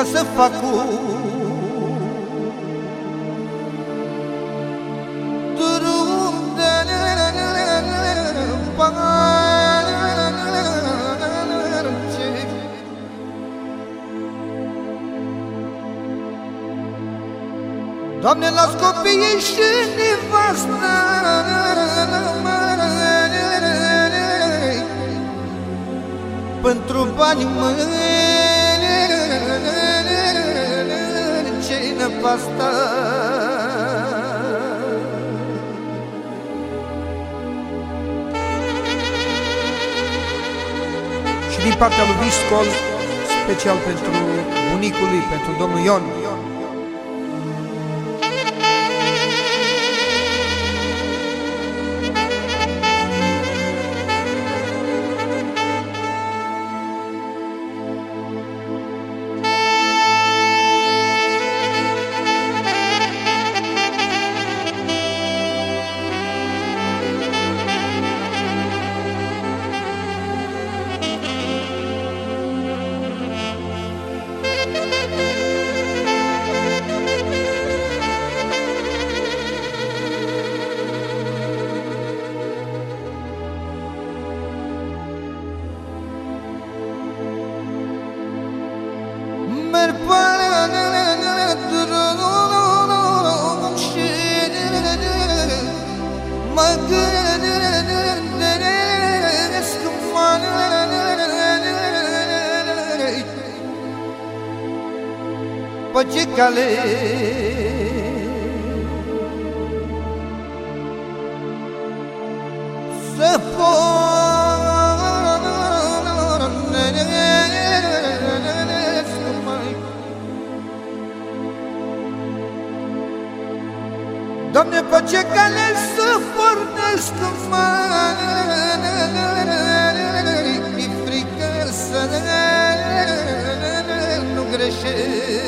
să fac Doamne, las copiii și nevasta pentru bani ce-i năpasta. Și din partea lui Viscol, special pentru bunicul lui, pentru domnul Ion. Mă gândesc pe ce cale să pornesc mai. Doamne, pe ce cale să pornesc mai, mi-e frică să nu greșesc.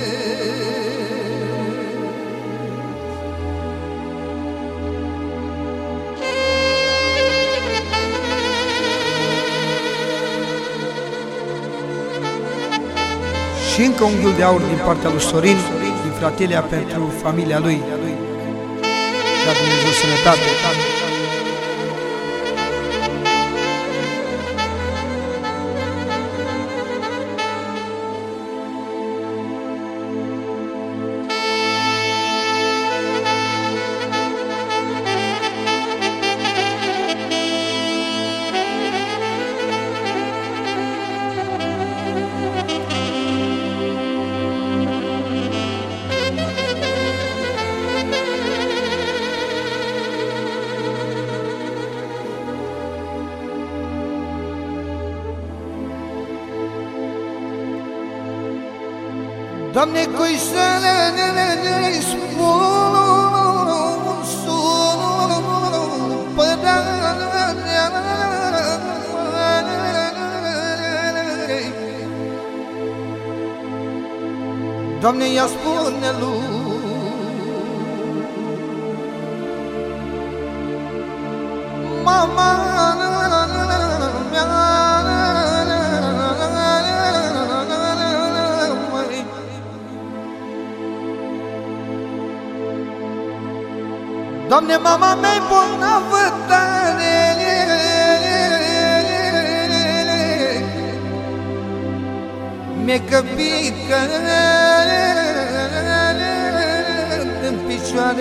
Și încă un ghiul de aur din partea lui Sorin, din Fratelia, pentru familia lui. Da Dumnezeu sănătate. Doamne, cui să ne spun supărarea, Doamne, ea spune lui mama mea, Doamne, mama mea-i bolnavă tare, mi-e căpică în picioare.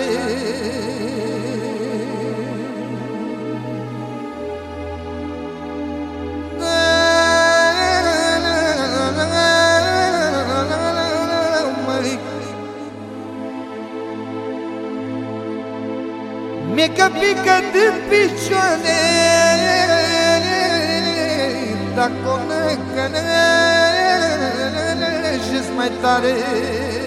Mi-e căpică din picioare, dacă o năcănești mai tare.